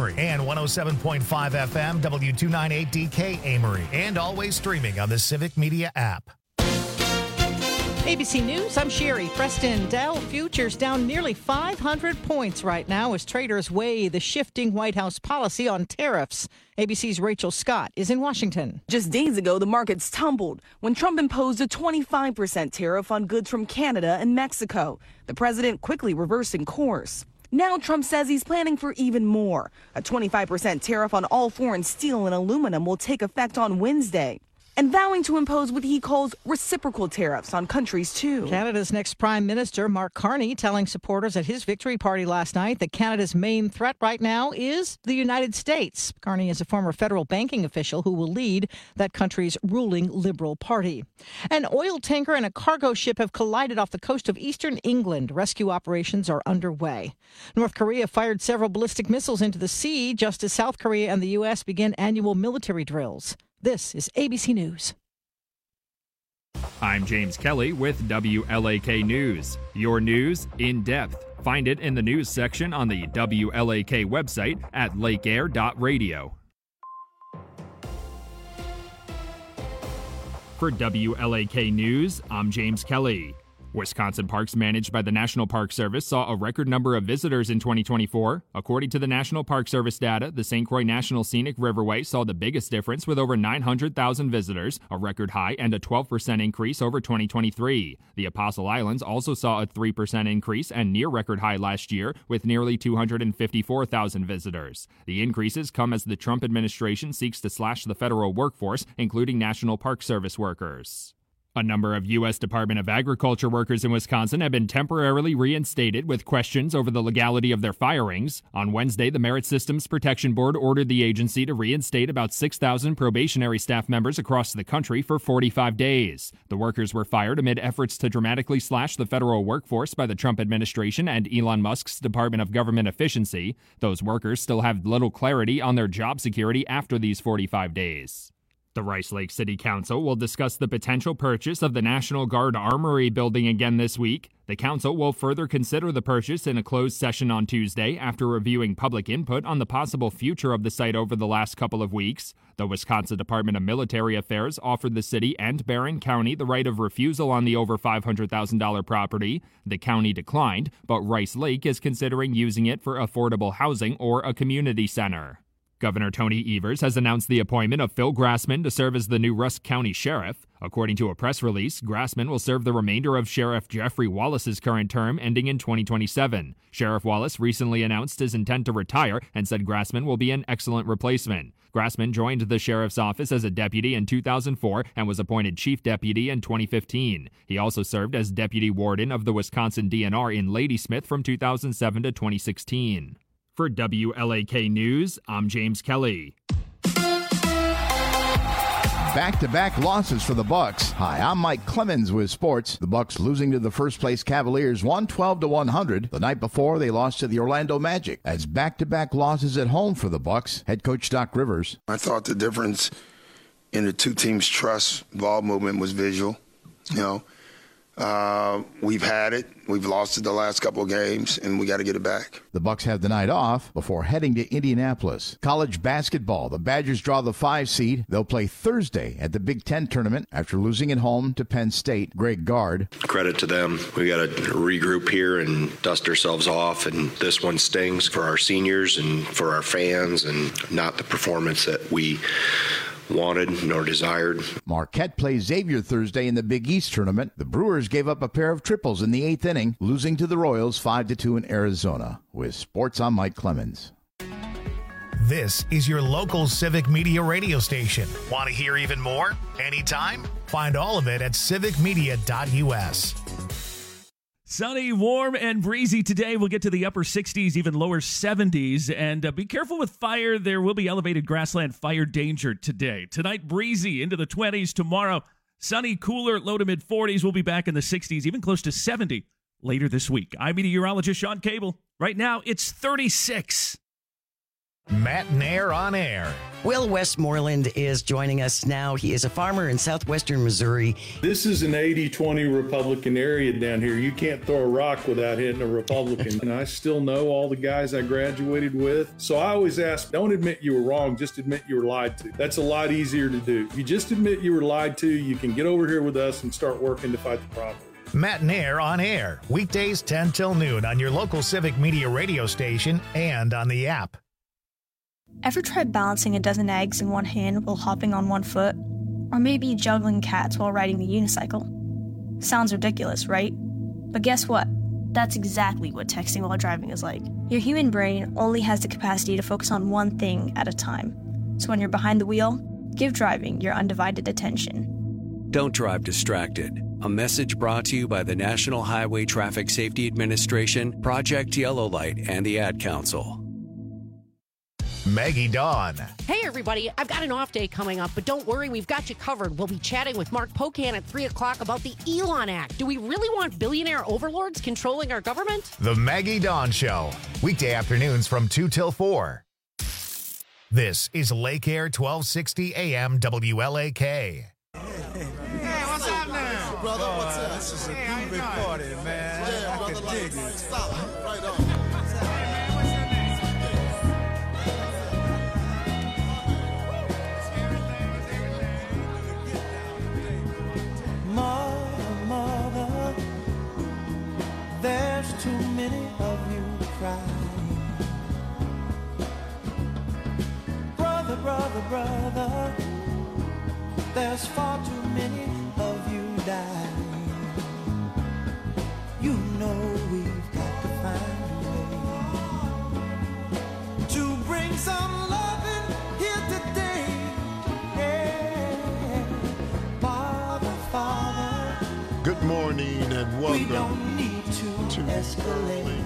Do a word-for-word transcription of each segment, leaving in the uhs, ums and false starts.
Amory, and one oh seven point five F M W two ninety-eight D K Amory, and always streaming on the Civic Media app. A B C News, I'm Sherry. Preston, Dow futures down nearly five hundred points right now as traders weigh the shifting White House policy on tariffs. A B C's Rachel Scott is in Washington. Just days ago, the markets tumbled when Trump imposed a twenty-five percent tariff on goods from Canada and Mexico. The president quickly reversing course. Now Trump says he's planning for even more. A twenty-five percent tariff on all foreign steel and aluminum will take effect on Wednesday, and vowing to impose what he calls reciprocal tariffs on countries, too. Canada's next Prime Minister, Mark Carney, telling supporters at his victory party last night that Canada's main threat right now is the United States. Carney is a former federal banking official who will lead that country's ruling Liberal Party. An oil tanker and a cargo ship have collided off the coast of eastern England. Rescue operations are underway. North Korea fired several ballistic missiles into the sea just as South Korea and the U S begin annual military drills. This is A B C News. I'm James Kelly with W L A K News. Your news in depth. Find it in the news section on the W L A K website at lake air dot radio. For W L A K News, I'm James Kelly. Wisconsin parks managed by the National Park Service saw a record number of visitors in twenty twenty-four. According to the National Park Service data, the Saint Croix National Scenic Riverway saw the biggest difference with over nine hundred thousand visitors, a record high and a twelve percent increase over twenty twenty-three. The Apostle Islands also saw a three percent increase and near record high last year with nearly two hundred fifty-four thousand visitors. The increases come as the Trump administration seeks to slash the federal workforce, including National Park Service workers. A number of U S Department of Agriculture workers in Wisconsin have been temporarily reinstated with questions over the legality of their firings. On Wednesday, the Merit Systems Protection Board ordered the agency to reinstate about six thousand probationary staff members across the country for forty-five days. The workers were fired amid efforts to dramatically slash the federal workforce by the Trump administration and Elon Musk's Department of Government Efficiency. Those workers still have little clarity on their job security after these forty-five days. The Rice Lake City Council will discuss the potential purchase of the National Guard Armory building again this week. The council will further consider the purchase in a closed session on Tuesday after reviewing public input on the possible future of the site over the last couple of weeks. The Wisconsin Department of Military Affairs offered the city and Barron County the right of refusal on the over five hundred thousand dollars property. The county declined, but Rice Lake is considering using it for affordable housing or a community center. Governor Tony Evers has announced the appointment of Phil Grassman to serve as the new Rusk County Sheriff. According to a press release, Grassman will serve the remainder of Sheriff Jeffrey Wallace's current term, ending in twenty twenty-seven. Sheriff Wallace recently announced his intent to retire and said Grassman will be an excellent replacement. Grassman joined the sheriff's office as a deputy in two thousand four and was appointed chief deputy in twenty fifteen. He also served as deputy warden of the Wisconsin D N R in Ladysmith from two thousand seven to twenty sixteen. For W L A K News, I'm James Kelly. Back-to-back losses for the Bucks. Hi, I'm Mike Clemens with sports. The Bucks losing to the first-place Cavaliers one twelve to one hundred. The night before, they lost to the Orlando Magic. As back-to-back losses at home for the Bucks. Head coach Doc Rivers. I thought the difference in the two teams' trust ball movement was visual. You know, uh, we've had it. We've lost it the last couple of games, and we got to get it back. The Bucks have the night off before heading to Indianapolis. College basketball. The Badgers draw the five seed. They'll play Thursday at the Big Ten tournament after losing at home to Penn State. Greg Gard. Credit to them. We got to regroup here and dust ourselves off, and this one stings for our seniors and for our fans, and not the performance that we wanted nor desired. Marquette plays Xavier Thursday in the Big East tournament. The Brewers gave up a pair of triples in the eighth inning, losing to the Royals five to two in Arizona. With sports, I'm Mike Clemens. This is your local Civic Media radio station. Want to hear even more? Anytime? Find all of it at civic media dot u s. Sunny, warm, and breezy today. We'll get to the upper sixties, even lower seventies. And uh, be careful with fire. There will be elevated grassland fire danger today. Tonight, breezy into the twenties. Tomorrow, sunny, cooler, low to mid forties. We'll be back in the sixties, even close to seventy later this week. I'm meteorologist Sean Cable. Right now, it's thirty-six. Matt Nair on air. Will Westmoreland is joining us now. He is a farmer in southwestern Missouri. This is an eighty twenty Republican area down here. You can't throw a rock without hitting a Republican. And I still know all the guys I graduated with. So I always ask, don't admit you were wrong, just admit you were lied to. That's a lot easier to do. If you just admit you were lied to, you can get over here with us and start working to fight the problem. Matt Nair on air. Weekdays ten till noon on your local Civic Media radio station and on the app. Ever tried balancing a dozen eggs in one hand while hopping on one foot? Or maybe juggling cats while riding the unicycle? Sounds ridiculous, right? But guess what? That's exactly what texting while driving is like. Your human brain only has the capacity to focus on one thing at a time. So when you're behind the wheel, give driving your undivided attention. Don't drive distracted. A message brought to you by the National Highway Traffic Safety Administration, Project Yellow Light, and the Ad Council. Maggie Dawn. Hey, everybody. I've got an off day coming up, but don't worry, we've got you covered. We'll be chatting with Mark Pocan at three o'clock about the Elon Act. Do we really want billionaire overlords controlling our government? The Maggie Dawn Show. Weekday afternoons from two till four. This is Lake Air twelve sixty A M W L A K. Hey, what's up now? Brother, what's up? This is a hey, big party, man. Yeah, I brother, dig it. Stop. Right on. Mother, mother, there's too many of you crying. Brother, brother, brother, there's far too many of you dying. You know we've got to find a way to bring some loving here today. Yeah. Father, Father, good morning and welcome we don't need to, to escalate.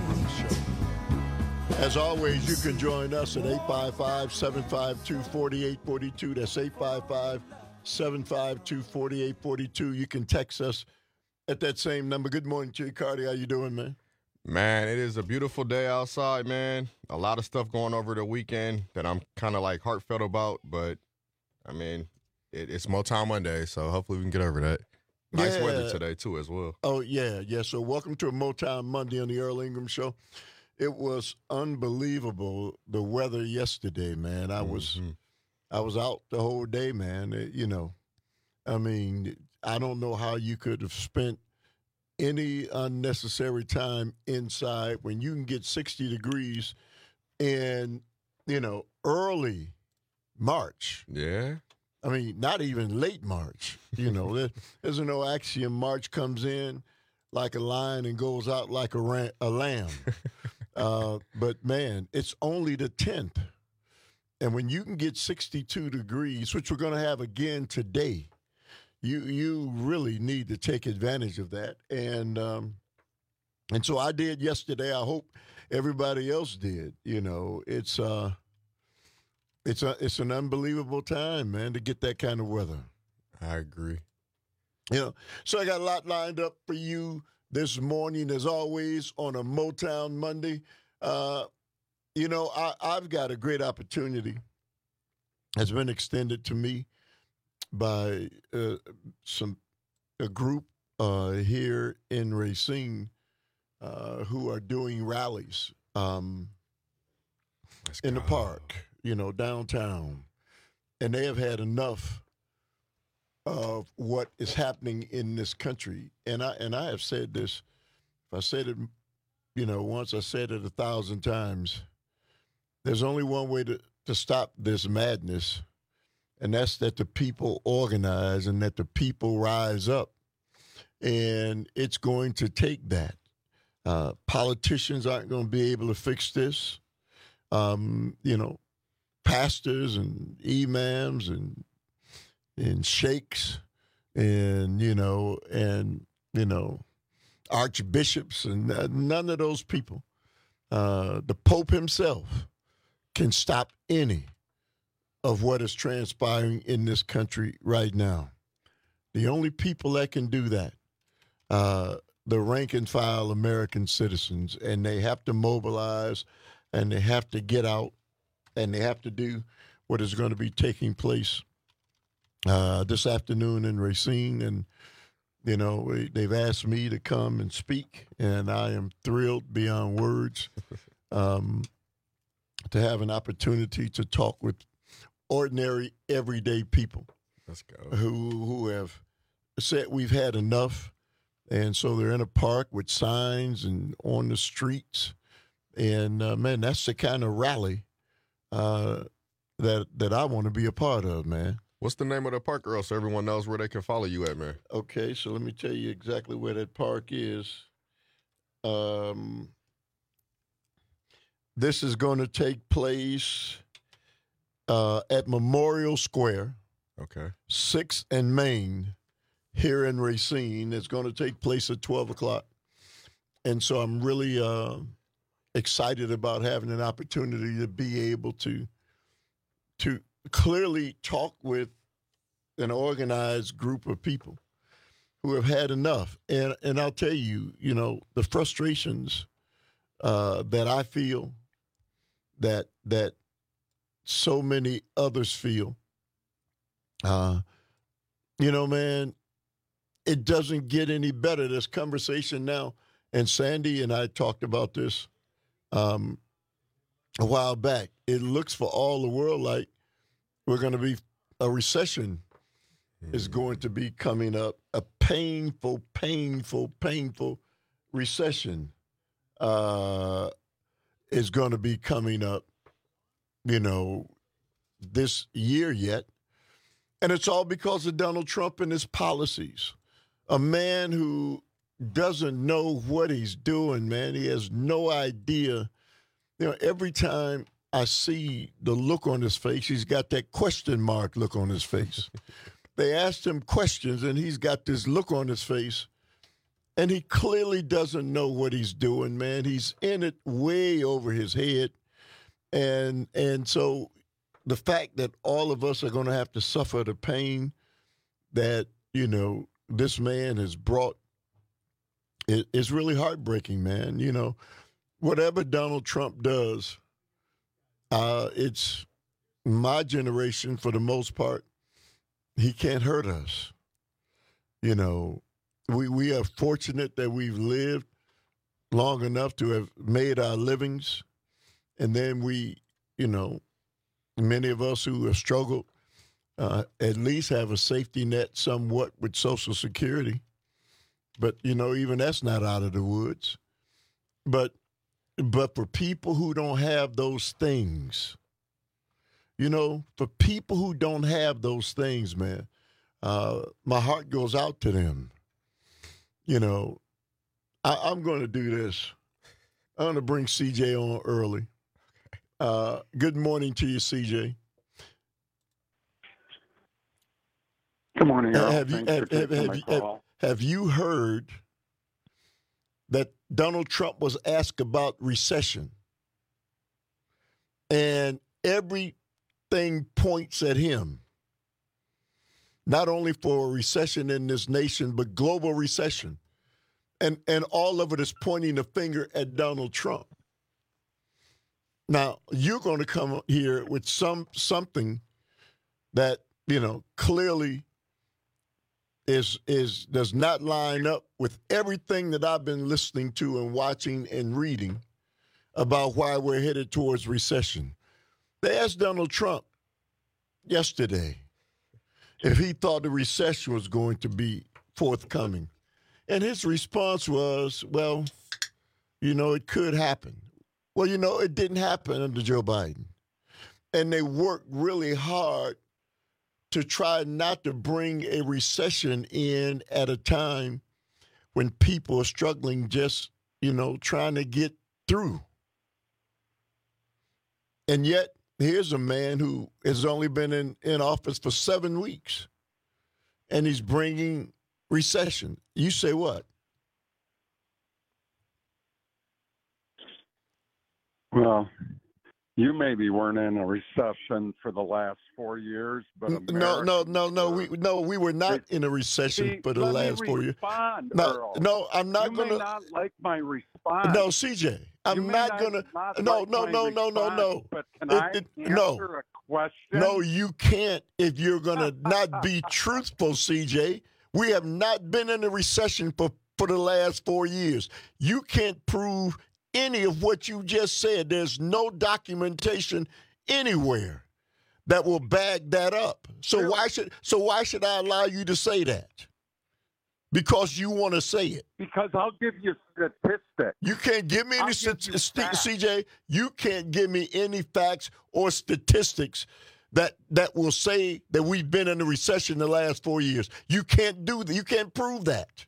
As always, you can join us at eight five five, seven five two, four eight four two. That's eight five five, seven five two, four eight four two. You can text us at that same number. Good morning, Jay Cardi. How you doing, man? Man, it is a beautiful day outside, man. A lot of stuff going over the weekend that I'm kind of like heartfelt about, but I mean, it, it's Motown Monday, so hopefully we can get over that. Nice yeah. weather today, too, as well. Oh, yeah, yeah. So welcome to a Motown Monday on the Earl Ingram Show. It was unbelievable, the weather yesterday, man. I was mm-hmm. I was out the whole day, man. It, you know, I mean, I don't know how you could have spent any unnecessary time inside when you can get sixty degrees in, you know, early March. Yeah. I mean, not even late March. You know, there, there's no axiom. March comes in like a lion and goes out like a, ram, a lamb. uh, but, man, it's only the tenth. And when you can get sixty-two degrees, which we're going to have again today, you you really need to take advantage of that. And um, and so I did yesterday. I hope everybody else did. You know, it's uh, it's a, it's an unbelievable time, man, to get that kind of weather. I agree. You know, so I got a lot lined up for you this morning, as always, on a Motown Monday. Uh, you know, I, I've got a great opportunity that's been extended to me by uh, some a group uh, here in Racine uh, who are doing rallies um, in the park, you know, downtown. And they have had enough of what is happening in this country. And I and I have said this, if I said it, you know, once, I said it a thousand times. There's only one way to, to stop this madness, and that's that the people organize and that the people rise up. And it's going to take that. Uh, politicians aren't going to be able to fix this. Um, you know, pastors and imams and and sheikhs and, you know, and, you know, archbishops and uh, none of those people. Uh, the Pope himself can stop any of what is transpiring in this country right now. The only people that can do that, uh, the rank and file American citizens, and they have to mobilize and they have to get out and they have to do what is going to be taking place uh, this afternoon in Racine. And, you know, they've asked me to come and speak, and I am thrilled beyond words um, to have an opportunity to talk with ordinary, everyday people. Let's go. Who, who have said we've had enough. And so they're in a park with signs and on the streets. And, uh, man, that's the kind of rally uh, that that I want to be a part of, man. What's the name of the park, Earl, so everyone knows where they can follow you at, man? Okay, so let me tell you exactly where that park is. Um, this is going to take place uh, at Memorial Square. Okay. sixth and Main. Here in Racine. It's going to take place at twelve o'clock. And so I'm really uh, excited about having an opportunity to be able to to clearly talk with an organized group of people who have had enough. And and I'll tell you, you know, the frustrations uh, that I feel, that that so many others feel, uh, you know, man, it doesn't get any better. This conversation now, and Sandy and I talked about this um, a while back. It looks for all the world like we're going to be, a recession is going to be coming up, a painful, painful, painful recession uh, is going to be coming up, you know, this year yet. And it's all because of Donald Trump and his policies. A man who doesn't know what he's doing, man. He has no idea. You know, every time I see the look on his face, he's got that question mark look on his face. They asked him questions, and he's got this look on his face, and he clearly doesn't know what he's doing, man. He's in it way over his head. And and so the fact that all of us are going to have to suffer the pain that, you know, this man has brought, it, it's really heartbreaking, man. You know, whatever Donald Trump does, uh, it's my generation for the most part, he can't hurt us. You know, we, we are fortunate that we've lived long enough to have made our livings. And then we, you know, many of us who have struggled uh, at least have a safety net somewhat with Social Security. But, you know, even that's not out of the woods. But but for people who don't have those things, you know, for people who don't have those things, man, uh, my heart goes out to them. You know, I, I'm going to do this. I'm going to bring C J on early. Uh, good morning to you, C J. Good morning, Earl. Have you, have, have, have, have, have you heard that Donald Trump was asked about recession? And everything points at him. Not only for a recession in this nation, but global recession. And, and all of it is pointing the finger at Donald Trump. Now, you're going to come here with some something that, you know, clearly is is does not line up with everything that I've been listening to and watching and reading about why we're headed towards recession. They asked Donald Trump yesterday if he thought the recession was going to be forthcoming. And his response was, well, you know, it could happen. Well, you know, it didn't happen under Joe Biden. And they worked really hard to try not to bring a recession in at a time when people are struggling just, you know, trying to get through. And yet, here's a man who has only been in, in office for seven weeks, and he's bringing recession. You say what? Well, You maybe weren't in a recession for the last four years, but no, no, no, no, we no, we were not in a recession See, for the let last me four years. respond, No, Earl. no, I'm not you going may to. not like my response. No, C J, I'm You may not not- going to. not No, like no, my no, no, no, no. response, But can It- I it- answer no. a question? No, you can't if you're going to not be truthful, C J. We have not been in a recession for, for the last four years. You can't prove any of what you just said. There's no documentation anywhere that will back that up. So why should so why should I allow you to say that? Because you want to say it. Because I'll give you statistics. You can't give me I'll any give you statistics, facts. C J. You can't give me any facts or statistics that that will say that we've been in a recession the last four years. You can't do that. You can't prove that.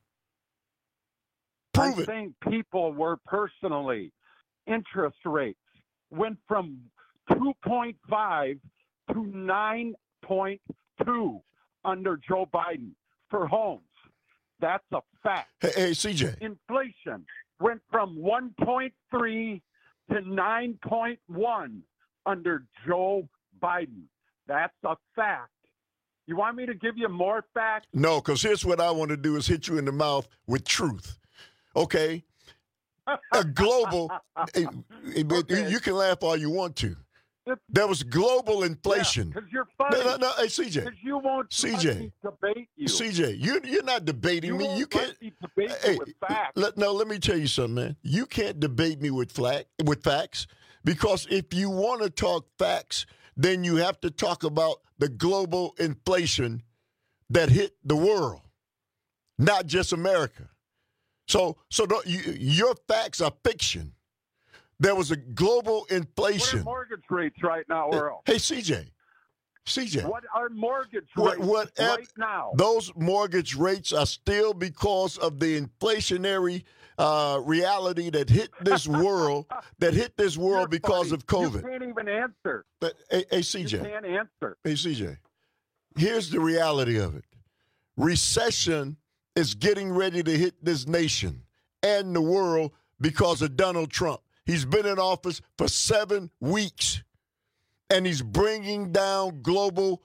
Prove I it. think people were personally, interest rates went from two point five to nine point two under Joe Biden for homes. That's a fact. Hey, hey C J. Inflation went from one point three to nine point one under Joe Biden. That's a fact. You want me to give you more facts? No, because here's what I want to do is hit you in the mouth with truth. Okay? A global, eh, eh, Okay. you can laugh all you want to. There was global inflation. Because you're funny. No, no, no. Hey, C J. Because you won't C let J. me debate you. C J, you, you're not debating You me. won't You can't. let me debate you Hey, with facts. let, no, let me tell you something, man. You can't debate me with flag, with facts because if you want to talk facts, then you have to talk about the global inflation that hit the world, not just America. So, so don't, you, your facts are fiction. There was a global What are inflation. mortgage rates right now, Earl? Hey, C J. C J. What are mortgage What, rates whatever, right now? Those mortgage rates are still because of the inflationary uh, reality that hit this world, that hit this world You're because funny. of COVID. You can't even answer. But, hey, hey, C J. You can't answer. Hey, C J. Here's the reality of it. Recession is getting ready to hit this nation and the world because of Donald Trump. He's been in office for seven weeks, and he's bringing down global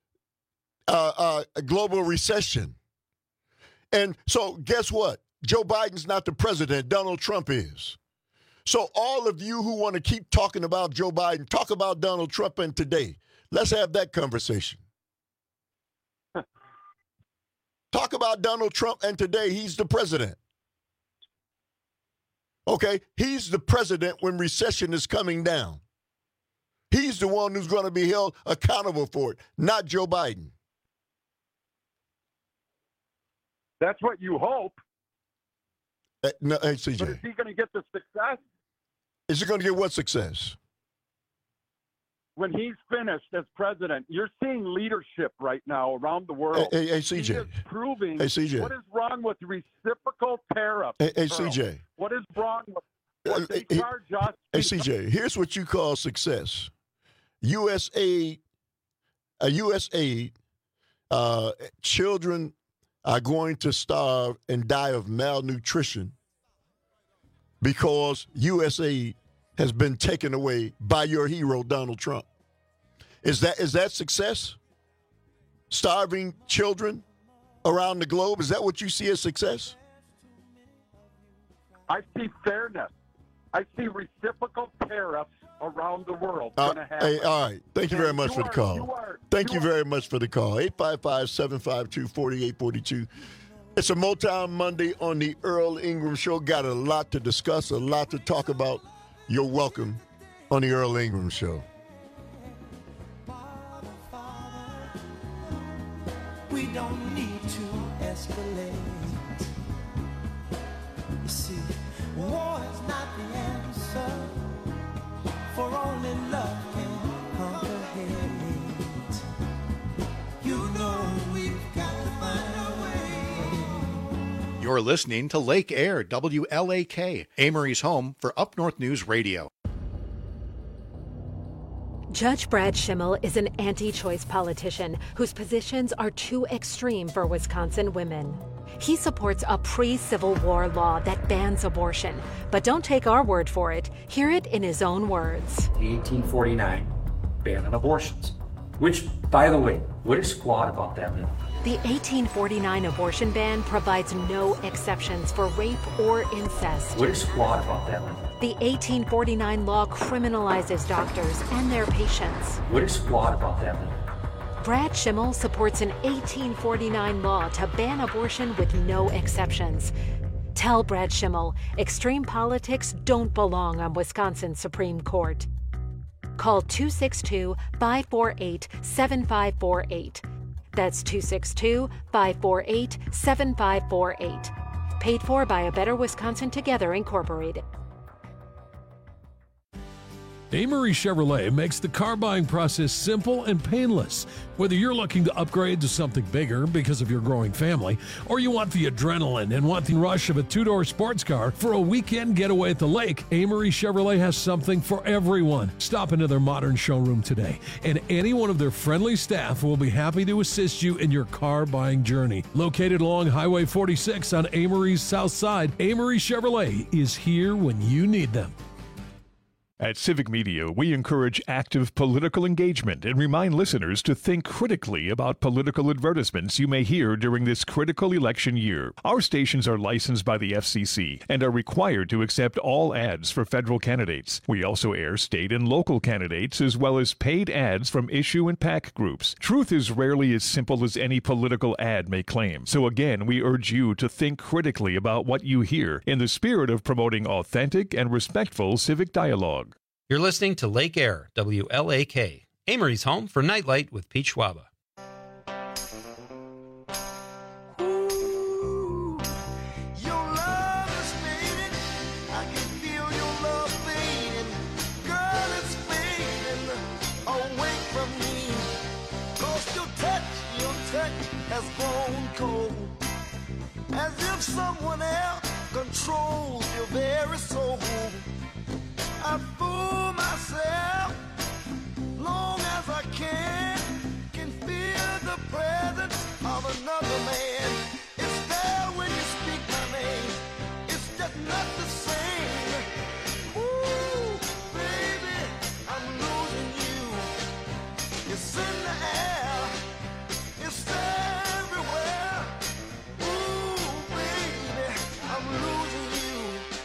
uh, uh, global recession. And so guess what? Joe Biden's not the president. Donald Trump is. So all of you who want to keep talking about Joe Biden, talk about Donald Trump and today. Let's have that conversation. Talk about Donald Trump and today. He's the president. Okay, he's the president when recession is coming down. He's the one who's going to be held accountable for it, not Joe Biden. That's what you hope. Uh, no, hey, C J. But is he going to get the success Is he going to get what success? when he's finished as president? You're seeing leadership right now around the world. Hey, hey, hey, C J. He is proving Hey, C J. what is wrong with reciprocal tariffs. Hey, hey Earl. C J. What is wrong with what they Hey, charge us? Hey, C J, here's what you call success. U S aid, uh, U S aid, uh, children are going to starve and die of malnutrition because U S aid has been taken away by your hero, Donald Trump. Is that is that success? Starving children around the globe? Is that what you see as success? I see fairness. I see reciprocal tariffs around the world Uh, going to happen. hey, all right. Thank you very much you for the are- call. you are- Thank you you very much for the call. eight five five, seven five two, four eight four two. It's a Motown Monday on the Earl Ingram Show. Got a lot to discuss, a lot to talk about. You're welcome on the Earl Ingram Show. We don't need to escalate. You see, war is not the answer, for only love can conquer hate. You know we've got to find a way. You're listening to Lake Air, W L A K, Amory's home for Up North News Radio. Judge Brad Schimmel is an anti-choice politician whose positions are too extreme for Wisconsin women. He supports a pre-Civil War law that bans abortion. But don't take our word for it. Hear it in his own words. The eighteen forty-nine ban on abortions, which, by the way, what is flawed about that bill? The eighteen forty-nine abortion ban provides no exceptions for rape or incest. What is flawed about that bill? The eighteen forty-nine law criminalizes doctors and their patients. What is flawed about that bill? Brad Schimmel supports an eighteen forty-nine law to ban abortion with no exceptions. Tell Brad Schimmel extreme politics don't belong on Wisconsin's Supreme Court. Call two six two, five four eight, seven five four eight. That's two six two, five four eight, seven five four eight. Paid for by A Better Wisconsin Together, Incorporated. Amory Chevrolet makes the car buying process simple and painless. Whether you're looking to upgrade to something bigger because of your growing family, or you want the adrenaline and want the rush of a two-door sports car for a weekend getaway at the lake, Amory Chevrolet has something for everyone. Stop into their modern showroom today, and any one of their friendly staff will be happy to assist you in your car buying journey. Located along Highway forty-six on Amory's south side, Amory Chevrolet is here when you need them. At Civic Media, we encourage active political engagement and remind listeners to think critically about political advertisements you may hear during this critical election year. Our stations are licensed by the F C C and are required to accept all ads for federal candidates. We also air state and local candidates as well as paid ads from issue and PAC groups. Truth is rarely as simple as any political ad may claim. So again, we urge you to think critically about what you hear in the spirit of promoting authentic and respectful civic dialogue. You're listening to Lake Air, W L A K, Amory's home for Nightlight with Pete Schwaba. As if someone else controls your very soul. I fool myself long as I can, can feel the presence of another man. It's there when you speak my name, it's just not the same. Ooh, baby, I'm losing you. It's in the air, it's everywhere. Ooh, baby, I'm losing you.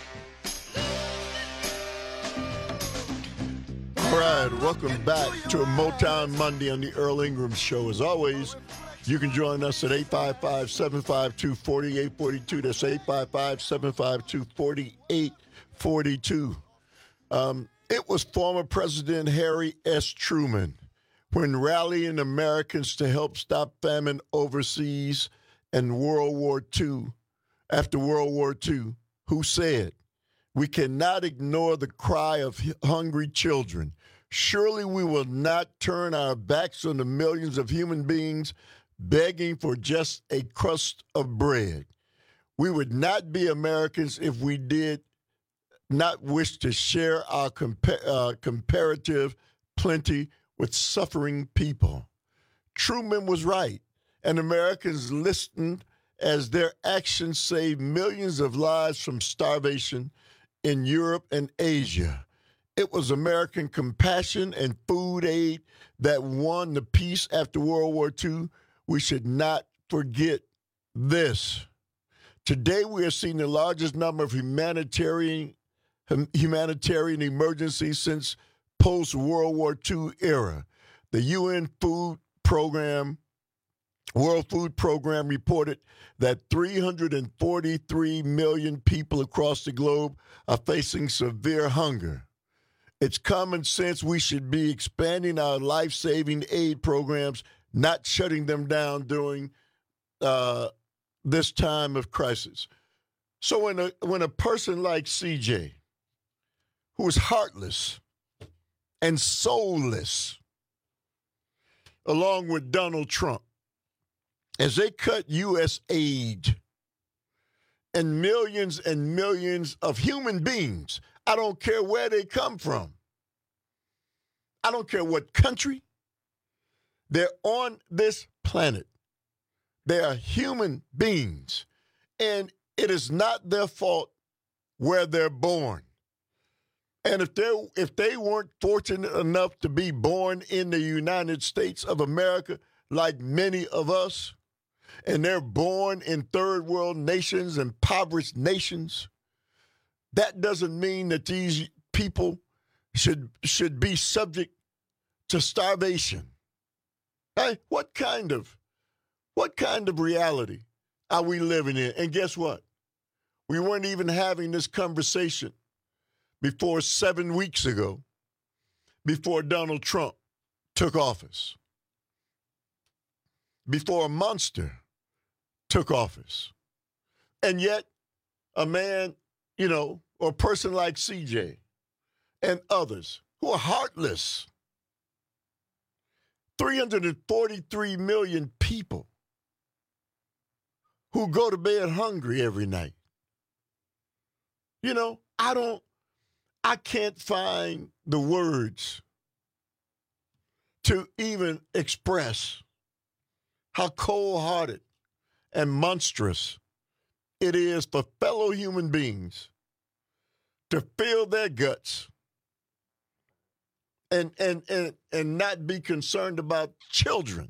All right, welcome back to a Motown Monday on the Earl Ingram Show. As always, you can join us at eight five five, seven five two, four eight four two. That's eight five five, seven five two, four eight four two. Um, it was former President Harry S. Truman, when rallying Americans to help stop famine overseas and World War Two, after World War Two, who said, "We cannot ignore the cry of hungry children. Surely we will not turn our backs on the millions of human beings begging for just a crust of bread. We would not be Americans if we did not wish to share our compa- uh, comparative plenty with suffering people." Truman was right, and Americans listened as their actions saved millions of lives from starvation in Europe and Asia. It was American compassion and food aid that won the peace after World War Two. We should not forget this. Today, we are seeing the largest number of humanitarian humanitarian emergencies since post-World War Two era. The U N Food Program, World Food Program reported that three hundred forty-three million people across the globe are facing severe hunger. It's common sense we should be expanding our life-saving aid programs, not shutting them down during uh, this time of crisis. So when a, when a person like C J, who is heartless and soulless, along with Donald Trump, as they cut U S aid and millions and millions of human beings, I don't care where they come from. I don't care what country. They're on this planet. They are human beings. And it is not their fault where they're born. And if they if they weren't fortunate enough to be born in the United States of America, like many of us, and they're born in third world nations, impoverished nations, that doesn't mean that these people should should be subject to starvation. Hey, what kind of what kind of reality are we living in? And guess what? We weren't even having this conversation before seven weeks ago, before Donald Trump took office, before a monster took office. And yet, a man, you know, or a person like C J and others who are heartless, three hundred forty-three million people who go to bed hungry every night. You know, I don't, I can't find the words to even express how cold-hearted and monstrous it is for fellow human beings to fill their guts and and and and not be concerned about children.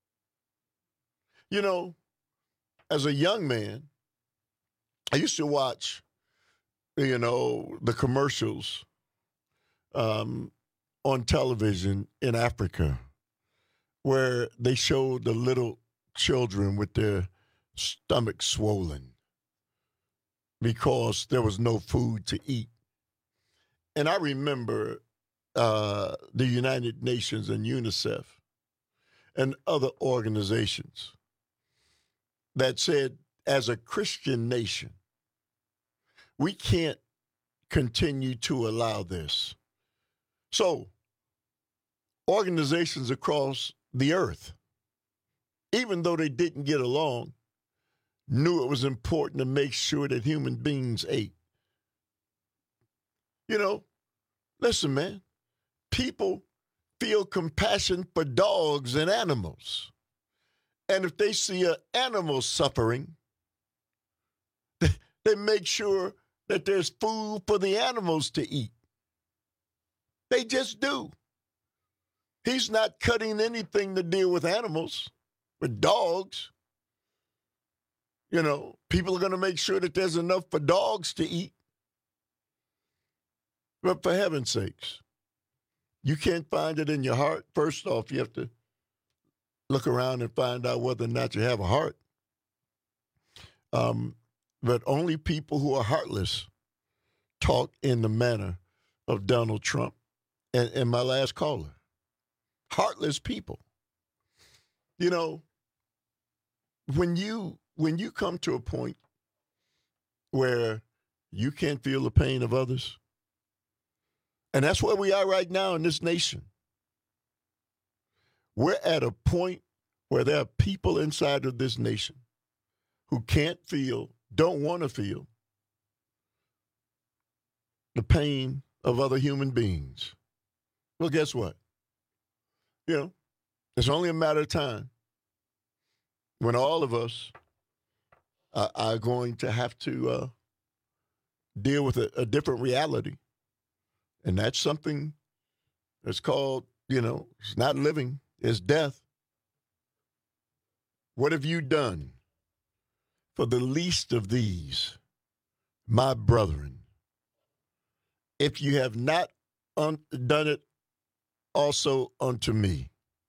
You know, as a young man, I used to watch, you know, the commercials um, on television in Africa where they showed the little children with their stomachs swollen because there was no food to eat. And I remember uh, the United Nations and UNICEF and other organizations that said, as a Christian nation, we can't continue to allow this. So, organizations across the earth, even though they didn't get along, knew it was important to make sure that human beings ate. You know, listen, man, people feel compassion for dogs and animals. And if they see an animal suffering, they make sure that there's food for the animals to eat. They just do. He's not cutting anything to deal with animals, with dogs. You know, people are going to make sure that there's enough for dogs to eat. But for heaven's sakes, you can't find it in your heart. First off, you have to look around and find out whether or not you have a heart. Um, but only people who are heartless talk in the manner of Donald Trump and, and my last caller. Heartless people. You know, when you when you come to a point where you can't feel the pain of others, and that's where we are right now in this nation. We're at a point where there are people inside of this nation who can't feel, don't want to feel the pain of other human beings. Well, guess what? You know, it's only a matter of time when all of us uh, are going to have to uh, deal with a, a different reality. And that's something that's called, you know, it's not living, it's death. What have you done for the least of these, my brethren? If you have not un- done it also unto me.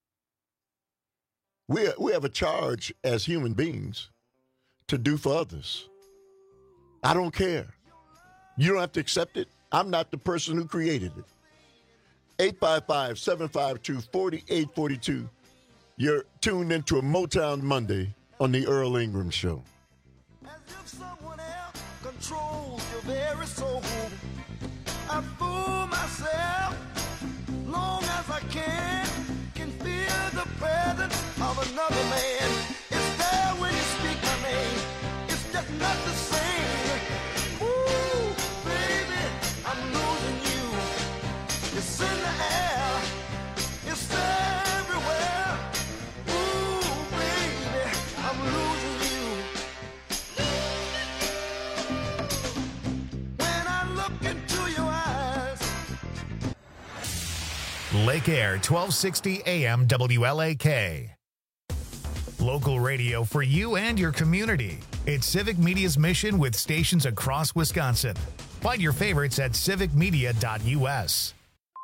We, we have a charge as human beings to do for others. I don't care. You don't have to accept it. I'm not the person who created it. eight five five, seven five two, four eight four two. You're tuned into a Motown Monday on the Earl Ingram Show. As if someone else controls your very soul. I fool myself long as I can. Can feel the presence of another man. It's there when you speak my name. It's just not the same. Ooh, baby, I'm losing you. It's in the air. It's everywhere. Ooh, baby, I'm losing you. Lake Air, twelve sixty A M W L A K. Local radio for you and your community. It's Civic Media's mission with stations across Wisconsin. Find your favorites at civic media dot U S.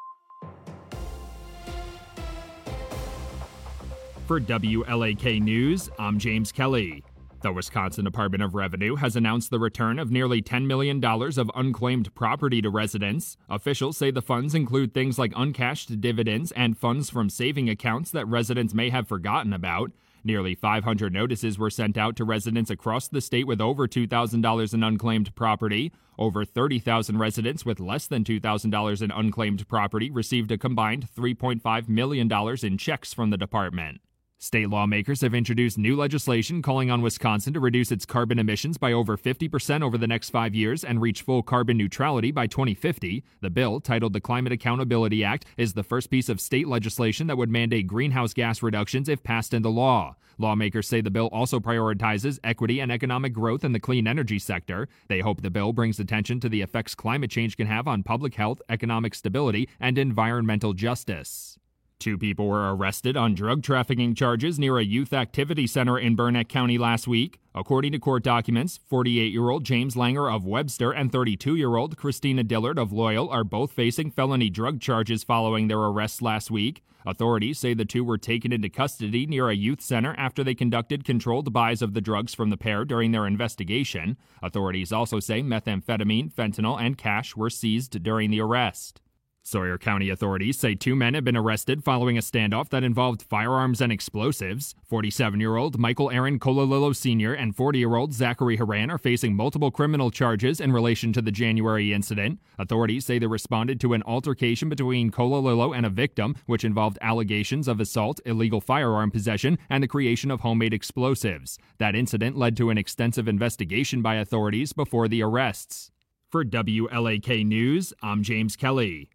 For W L A K News, I'm James Kelly. The Wisconsin Department of Revenue has announced the return of nearly ten million dollars of unclaimed property to residents. Officials say the funds include things like uncashed dividends and funds from saving accounts that residents may have forgotten about. Nearly five hundred notices were sent out to residents across the state with over two thousand dollars in unclaimed property. Over thirty thousand residents with less than two thousand dollars in unclaimed property received a combined three point five million dollars in checks from the department. State lawmakers have introduced new legislation calling on Wisconsin to reduce its carbon emissions by over fifty percent over the next five years and reach full carbon neutrality by twenty fifty. The bill, titled the Climate Accountability Act, is the first piece of state legislation that would mandate greenhouse gas reductions if passed into law. Lawmakers say the bill also prioritizes equity and economic growth in the clean energy sector. They hope the bill brings attention to the effects climate change can have on public health, economic stability, and environmental justice. Two people were arrested on drug trafficking charges near a youth activity center in Burnett County last week. According to court documents, forty-eight-year-old James Langer of Webster and thirty-two-year-old Christina Dillard of Loyal are both facing felony drug charges following their arrests last week. Authorities say the two were taken into custody near a youth center after they conducted controlled buys of the drugs from the pair during their investigation. Authorities also say methamphetamine, fentanyl, and cash were seized during the arrest. Sawyer County authorities say two men have been arrested following a standoff that involved firearms and explosives. forty-seven-year-old Michael Aaron Cololillo Senior and forty-year-old Zachary Haran are facing multiple criminal charges in relation to the January incident. Authorities say they responded to an altercation between Cololillo and a victim, which involved allegations of assault, illegal firearm possession, and the creation of homemade explosives. That incident led to an extensive investigation by authorities before the arrests. For W L A K News, I'm James Kelly.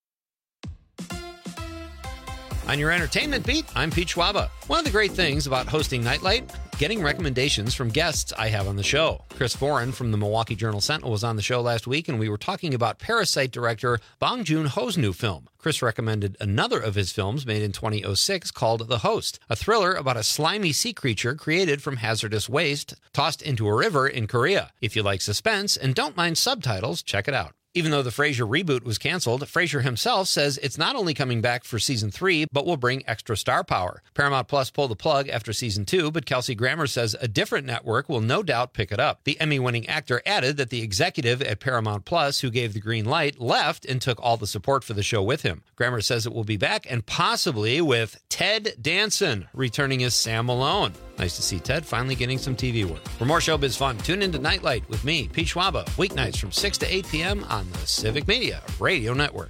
On your entertainment beat, I'm Pete Schwaba. One of the great things about hosting Nightlight, getting recommendations from guests I have on the show. Chris Foran from the Milwaukee Journal-Sentinel was on the show last week, and we were talking about Parasite director Bong Joon-ho's new film. Chris recommended another of his films made in twenty oh six called The Host, a thriller about a slimy sea creature created from hazardous waste tossed into a river in Korea. If you like suspense and don't mind subtitles, check it out. Even though the Frasier reboot was canceled, Frasier himself says it's not only coming back for season three, but will bring extra star power. Paramount Plus pulled the plug after season two, but Kelsey Grammer says a different network will no doubt pick it up. The Emmy-winning actor added that the executive at Paramount Plus who gave the green light left and took all the support for the show with him. Grammer says it will be back and possibly with Ted Danson returning as Sam Malone. Nice to see Ted finally getting some T V work. For more showbiz fun, tune into Nightlight with me, Pete Schwaba, weeknights from six to eight p.m. on the Civic Media Radio Network.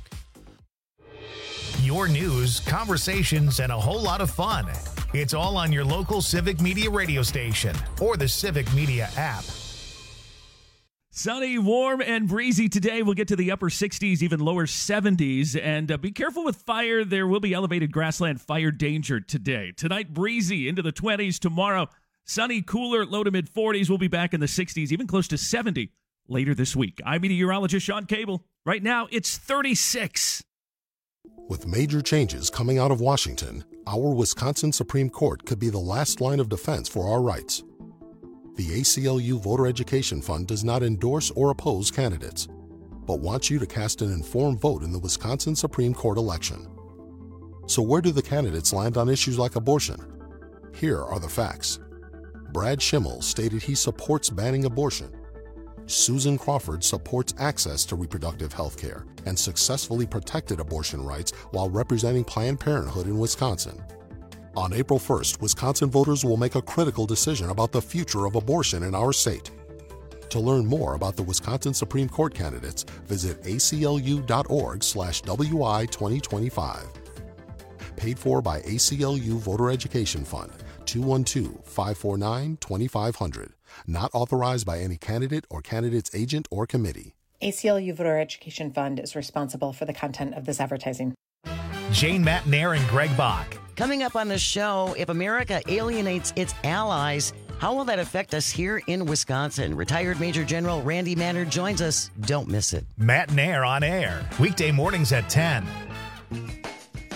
Your news, conversations, and a whole lot of fun. It's all on your local Civic Media radio station or the Civic Media app. Sunny, warm, and breezy today. We'll get to the upper sixties, even lower seventies. And uh, be careful with fire. There will be elevated grassland fire danger today. Tonight, breezy into the twenties. Tomorrow, sunny, cooler, low to mid forties. We'll be back in the sixties, even close to seventy later this week. I'm meteorologist Sean Cable. Right now, it's thirty-six. With major changes coming out of Washington, our Wisconsin Supreme Court could be the last line of defense for our rights. The A C L U Voter Education Fund does not endorse or oppose candidates, but wants you to cast an informed vote in the Wisconsin Supreme Court election. So where do the candidates land on issues like abortion? Here are the facts. Brad Schimmel stated he supports banning abortion. Susan Crawford supports access to reproductive health care and successfully protected abortion rights while representing Planned Parenthood in Wisconsin. On April first, Wisconsin voters will make a critical decision about the future of abortion in our state. To learn more about the Wisconsin Supreme Court candidates, visit aclu.org slash WI 2025. Paid for by A C L U Voter Education Fund, two one two, five four nine, two five zero zero. Not authorized by any candidate or candidate's agent or committee. A C L U Voter Education Fund is responsible for the content of this advertising. Jane Matnair and Greg Bach. Coming up on the show, if America alienates its allies, how will that affect us here in Wisconsin? Retired Major General Randy Manner joins us. Don't miss it. Matnair on air, weekday mornings at ten.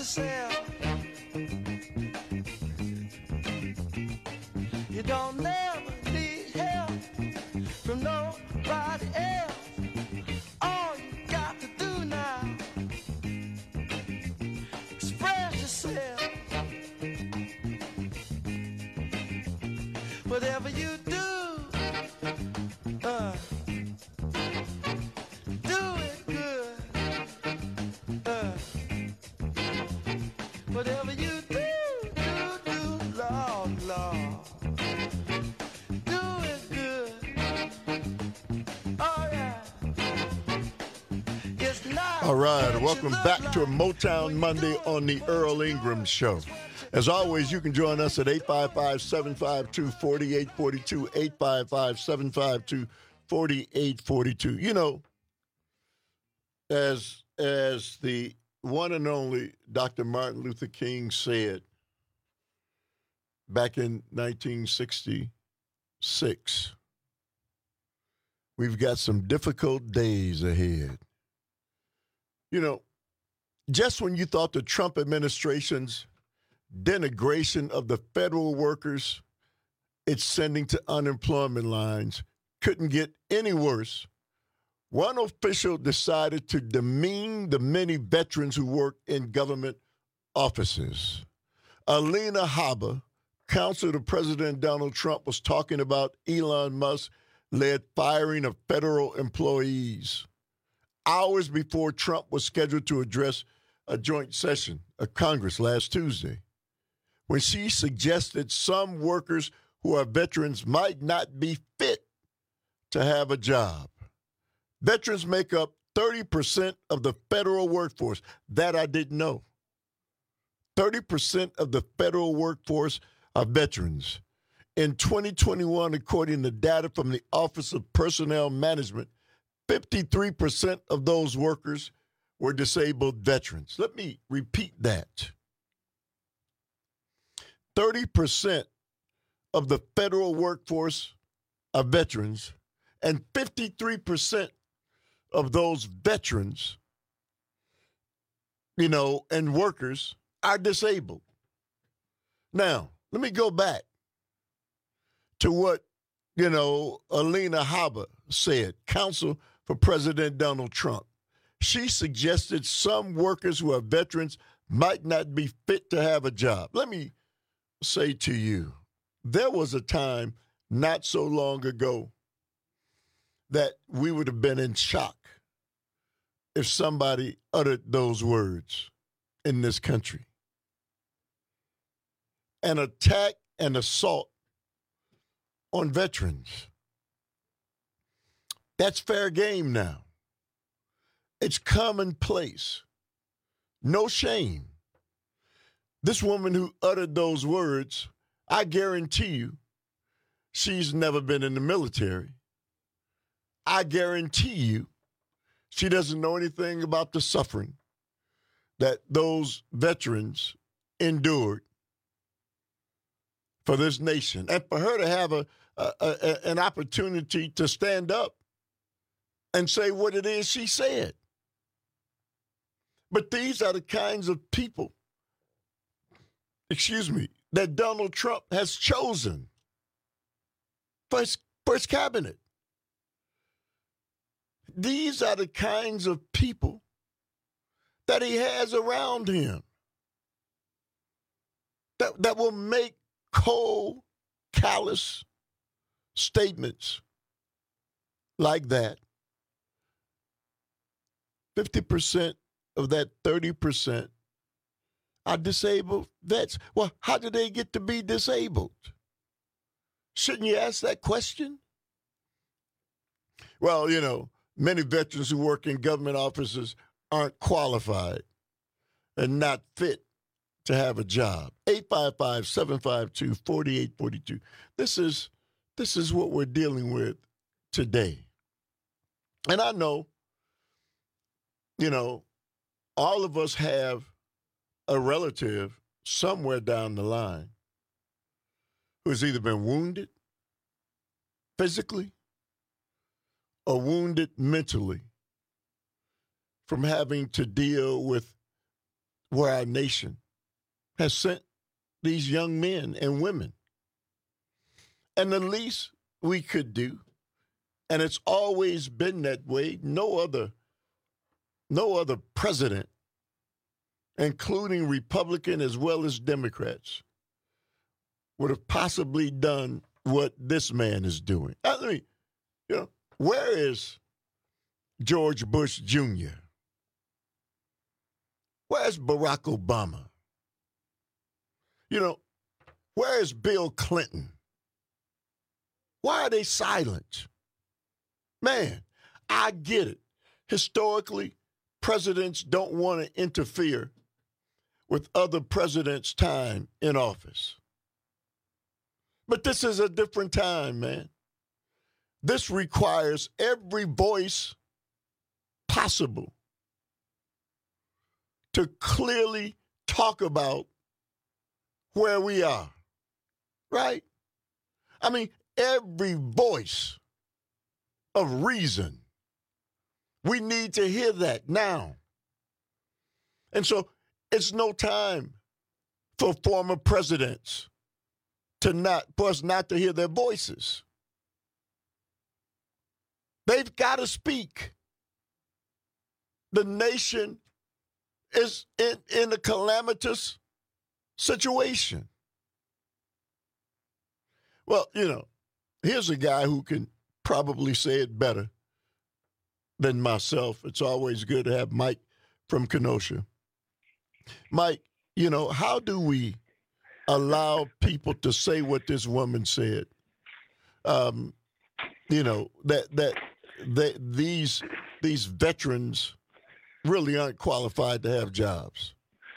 yourself. You don't never need help from nobody else. All you got to do now, express yourself. Whatever you do, uh, do it good. Uh, whatever you do, do, do, Lord, Lord. Do it good. Oh, yeah. It's not. All right, welcome back to a Motown Monday on the Earl Ingram Show. As always, you can join us at eight five five, seven five two, four eight four two, eight five five, seven five two, four eight four two. You know, as as the one and only Doctor Martin Luther King said back in nineteen sixty-six, we've got some difficult days ahead. You know, just when you thought the Trump administration's denigration of the federal workers it's sending to unemployment lines couldn't get any worse, one official decided to demean the many veterans who work in government offices. Alina Habba, counsel to President Donald Trump, was talking about Elon Musk-led firing of federal employees hours before Trump was scheduled to address a joint session of Congress last Tuesday, when she suggested some workers who are veterans might not be fit to have a job. Veterans make up thirty percent of the federal workforce. That I didn't know. thirty percent of the federal workforce are veterans. In twenty twenty-one, according to data from the Office of Personnel Management, fifty-three percent of those workers were disabled veterans. Let me repeat that. thirty percent of the federal workforce are veterans, and fifty-three percent of those veterans, you know, and workers are disabled. Now, let me go back to what, you know, Alina Habba said, counsel for President Donald Trump. She suggested some workers who are veterans might not be fit to have a job. Let me say to you, there was a time not so long ago that we would have been in shock if somebody uttered those words in this country. An attack and assault on veterans. That's fair game now. It's commonplace. No shame. This woman who uttered those words, I guarantee you, she's never been in the military. I guarantee you, she doesn't know anything about the suffering that those veterans endured for this nation. And for her to have a, a, a an opportunity to stand up and say what it is she said. But these are the kinds of people, excuse me, that Donald Trump has chosen for his, for his cabinet. These are the kinds of people that he has around him that, that will make cold, callous statements like that. fifty percent of that thirty percent are disabled vets. Well, how did they get to be disabled? Shouldn't you ask that question? Well, you know, many veterans who work in government offices aren't qualified and not fit to have a job. eight five five, seven five two, four eight four two. This is this is what we're dealing with today. And I know, you know, all of us have a relative somewhere down the line who has either been wounded physically or wounded mentally from having to deal with where our nation has sent these young men and women. And the least we could do, and it's always been that way, no other, no other president, including Republican as well as Democrats, would have possibly done what this man is doing. I mean, you know, where is George Bush Junior? Where's Barack Obama? You know, where is Bill Clinton? Why are they silent? Man, I get it. Historically, presidents don't want to interfere with other presidents' time in office. But this is a different time, man. This requires every voice possible to clearly talk about where we are, right? I mean, every voice of reason. We need to hear that now. And so it's no time for former presidents to not, for us not to hear their voices. They've got to speak. The nation is in, in a calamitous situation. Well, you know, here's a guy who can probably say it better than myself. It's always good to have Mike from Kenosha. Mike, you know, how do we allow people to say what this woman said? Um, you know, that that that these these veterans really aren't qualified to have jobs.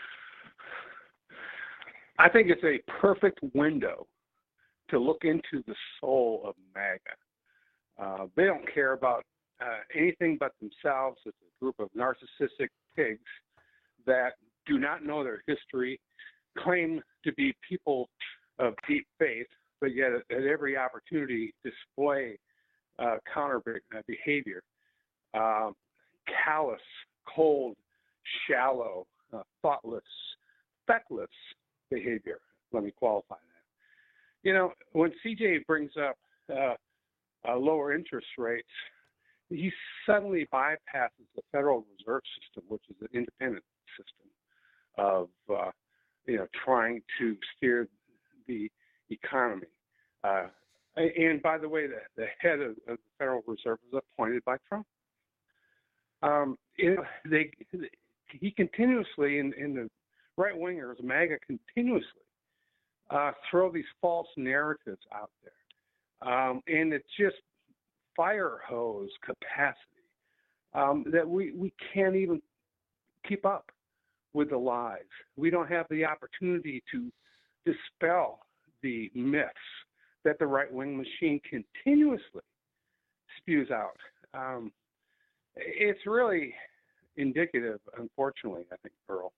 I think it's a perfect window to look into the soul of MAGA. Uh, they don't care about uh, anything but themselves. It's a group of narcissistic pigs that do not know their history, claim to be people of deep faith, but yet at, at every opportunity display uh, counter behavior, uh, callous, cold, shallow, uh, thoughtless, feckless behavior. Let me qualify that. You know, when C J brings up uh, uh, lower interest rates, he suddenly bypasses the Federal Reserve System, which is an independent system of, uh, you know, trying to steer the economy. Uh, and by the way, the, the head of, of the Federal Reserve was appointed by Trump. Um, you know, they, he continuously, in, in the right-wingers, MAGA continuously uh, throw these false narratives out there. Um, and it's just fire hose capacity um, that we, we can't even keep up with the lies. We don't have the opportunity to dispel the myths that the right-wing machine continuously spews out. Um, it's really indicative, unfortunately, I think, Earl,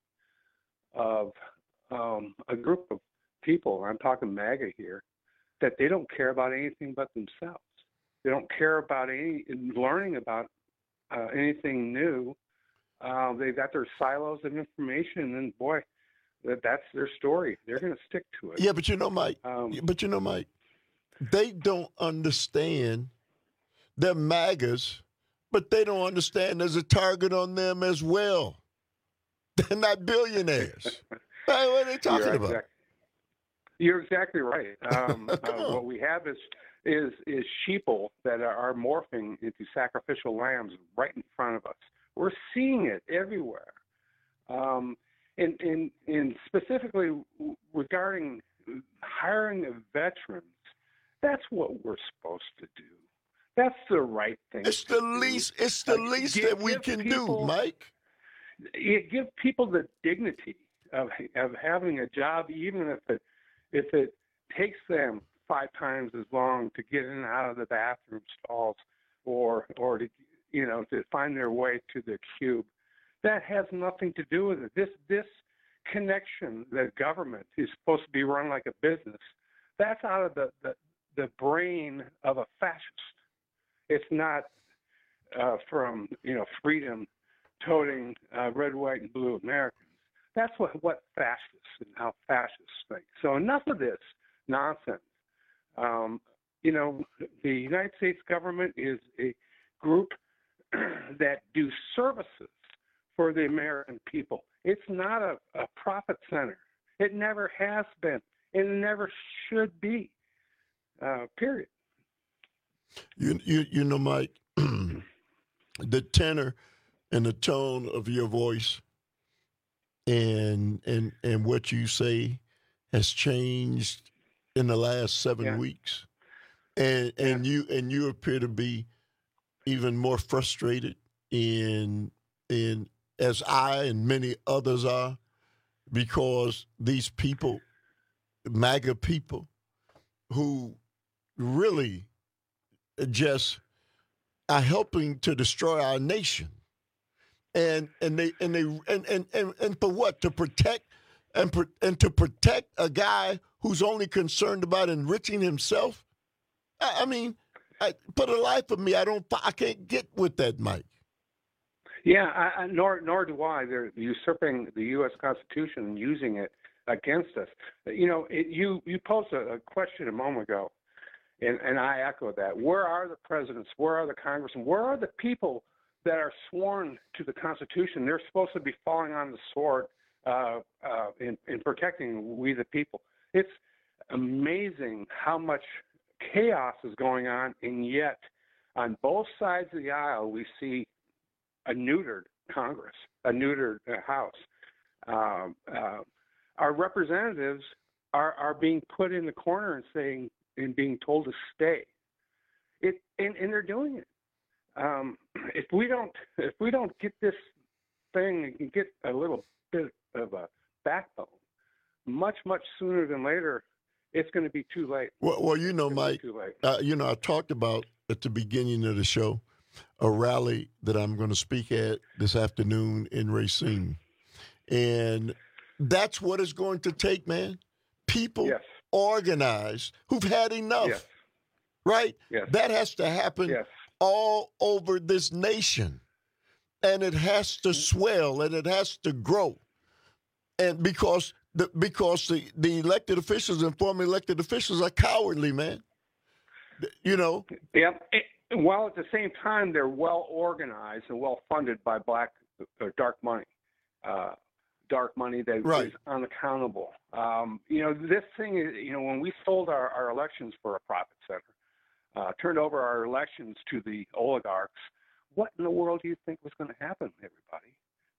of um, a group of people, I'm talking MAGA here, that they don't care about anything but themselves. They don't care about any learning about uh, anything new. Uh, they've got their silos of information, and boy, that, that's their story. They're going to stick to it. Yeah, but you know, Mike, Um, but you know, Mike, they don't understand they're MAGAs, but they don't understand there's a target on them as well. They're not billionaires. Hey, what are they talking You're about? exact- You're exactly right. Um, uh, what we have is is is sheeple that are morphing into sacrificial lambs right in front of us. We're seeing it everywhere. Um, and, and, and specifically regarding hiring of veterans, that's what we're supposed to do. That's the right thing. It's the least. It's the least give- that we give can people- do, Mike. You give people the dignity of of having a job, even if it if it takes them five times as long to get in and out of the bathroom stalls, or or to you know to find their way to the cube. That has nothing to do with it. This this connection that government is supposed to be run like a business, that's out of the the, the brain of a fascist. It's not uh, from you know freedom toting uh, red, white, and blue Americans. That's what, what fascists and how fascists think. So enough of this nonsense. Um, you know, the United States government is a group that do services for the American people. It's not a, a profit center. It never has been. It never should be. Uh, period. You, you, you know, Mike, the tenor and the tone of your voice and and and what you say has changed in the last seven Yeah. weeks, and and you and you appear to be even more frustrated in in as I and many others are, because these people, MAGA people, who really just are helping to destroy our nation, and and they and they and and and, and for what? To protect and pro- and to protect a guy who's only concerned about enriching himself. I, I mean, I, for the life of me, I don't, I can't get with that, Mike. Yeah, I, I, nor nor do I. They're usurping the U S Constitution and using it against us. You know, it, you you posed a, a question a moment ago, and, and I echo that. Where are the presidents? Where are the congressmen? Where are the people that are sworn to the Constitution? They're supposed to be falling on the sword uh, uh, in, in protecting we the people. It's amazing how much chaos is going on, and yet on both sides of the aisle we see a neutered Congress, a neutered uh, House. Um, uh, our representatives are, are being put in the corner and saying and being told to stay. It and, and they're doing it. Um, if we don't if we don't get this thing and get a little bit of a backbone, much much sooner than later, it's going to be too late. Well, well you know, Mike, uh, you know, I talked about at the beginning of the show a rally that I'm going to speak at this afternoon in Racine. And that's what it's going to take, man. People yes. organized who've had enough, yes. right? Yes. That has to happen yes. all over this nation. And it has to swell and it has to grow. And because the, because the, the elected officials and former elected officials are cowardly, man. You know? Yeah. While at the same time, they're well organized and well funded by black or dark money, uh, dark money that right. is unaccountable. Um, you know, this thing is, you know, when we sold our, our elections for a profit center, uh, turned over our elections to the oligarchs, what in the world do you think was going to happen, everybody?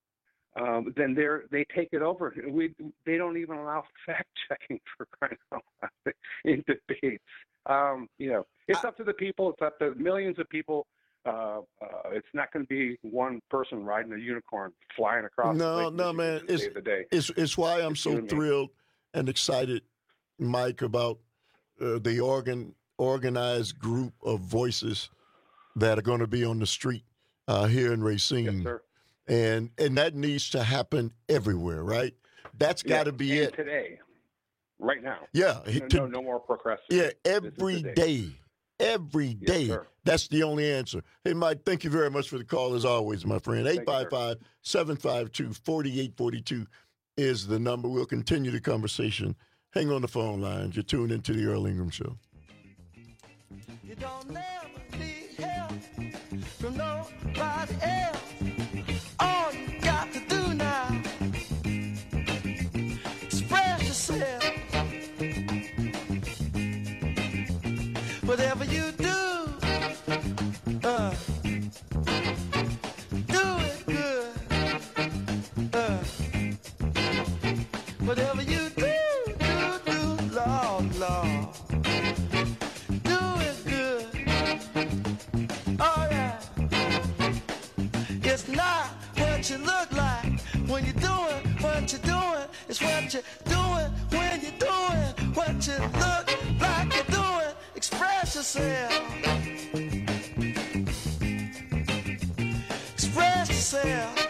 Um, then they they take it over. We they don't even allow fact checking for crying out loud in debates. Um, you know, it's up to the people. It's up to millions of people. Uh, uh, it's not going to be one person riding a unicorn flying across. No, the no, man. It's, the day. it's it's why I'm it's so thrilled and excited, Mike, about uh, the organ organized group of voices that are going to be on the street uh, here in Racine. Yes, sir. And and that needs to happen everywhere, right? That's got to yeah, be it today. Right now. Yeah. No, to, no, no more procrastination. Yeah, every day. Every day. Yes, That's the only answer. Hey, Mike, thank you very much for the call, as always, my friend. eight five five, seven five two, four eight four two is the number. We'll continue the conversation. Hang on the phone lines. You're tuned into the Earl Ingram Show. You don't never need help from nobody else. All you got to do now, express yourself. Whatever you do, uh, do it good. Uh, whatever you do, do, do, Lord, Lord. Do it good. Oh, yeah. It's not what you look like when you're doing what you're doing. It's what you're doing when you're doing what you look like you're doing. Express yourself. Express yourself.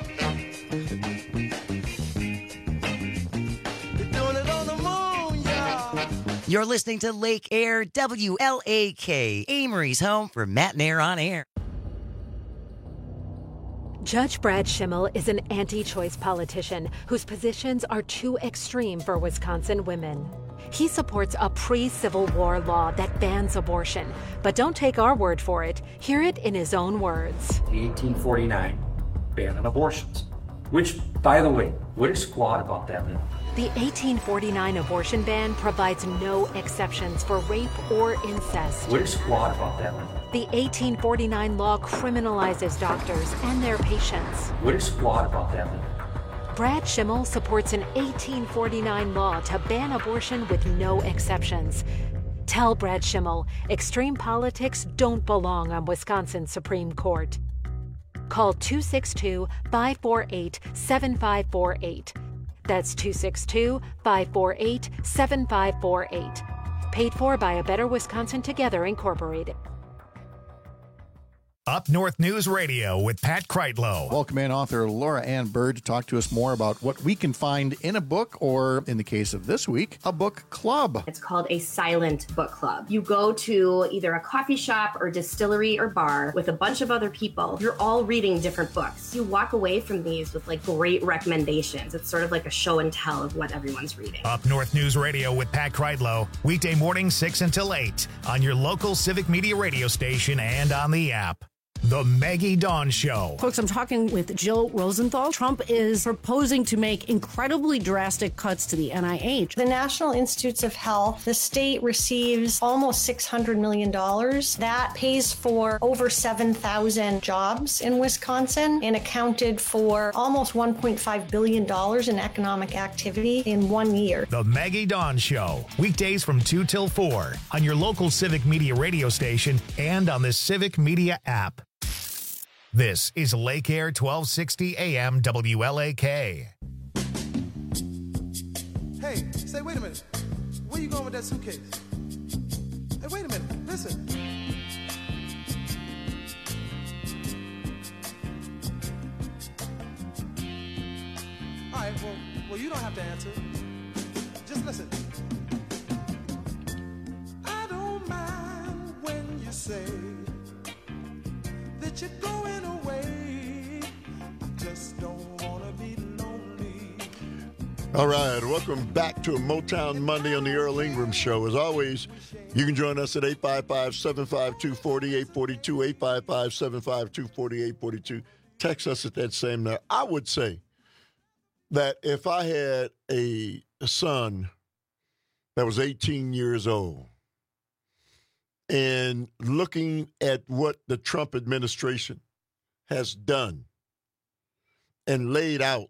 You're doing it on the moon, y'all. You're listening to Lake Air W L A K, Amory's home for Matt and Air on Air. Judge Brad Schimmel is an anti-choice politician whose positions are too extreme for Wisconsin women. He supports a pre-Civil War law that bans abortion. But don't take our word for it. Hear it in his own words. The eighteen forty-nine ban on abortions. Which, by the way, what is squad about that law? The eighteen forty-nine abortion ban provides no exceptions for rape or incest. What is squad about that law? The eighteen forty-nine law criminalizes doctors and their patients. What is squad about that law? Brad Schimmel supports an eighteen forty-nine law to ban abortion with no exceptions. Tell Brad Schimmel, extreme politics don't belong on Wisconsin's Supreme Court. Call two six two, five four eight, seven five four eight. That's two six two, five four eight, seven five four eight. Paid for by A Better Wisconsin Together, Incorporated. Up North News Radio with Pat Kreitlow. Welcome in author Laura Ann Bird to talk to us more about what we can find in a book, or in the case of this week, a book club. It's called a silent book club. You go to either a coffee shop or distillery or bar with a bunch of other people. You're all reading different books. You walk away from these with like great recommendations. It's sort of like a show and tell of what everyone's reading. Up North News Radio with Pat Kreitlow, weekday mornings six until eight on your local Civic Media radio station and on the app. The Maggie Dawn Show. Folks, I'm talking with Jill Rosenthal. Trump is proposing to make incredibly drastic cuts to the N I H. The National Institutes of Health, the state receives almost six hundred million dollars. That pays for over seven thousand jobs in Wisconsin and accounted for almost one point five billion dollars in economic activity in one year. The Maggie Dawn Show. Weekdays from two till four on your local Civic Media radio station and on the Civic Media app. This is Lake Air twelve sixty A M W L A K. Hey, say, wait a minute. Where you going with that suitcase? Hey, wait a minute. Listen. All right, well, well, you don't have to answer. Just listen. I don't mind when you say that you're going away. I just don't want to be lonely. All right, welcome back to a Motown Monday on the Earl Ingram Show. As always, you can join us at eight five five, seven five two, four eight four two, eight five five, seven five two, four eight four two. Text us at that same number. I would say that if I had a, a son that was eighteen years old, and looking at what the Trump administration has done and laid out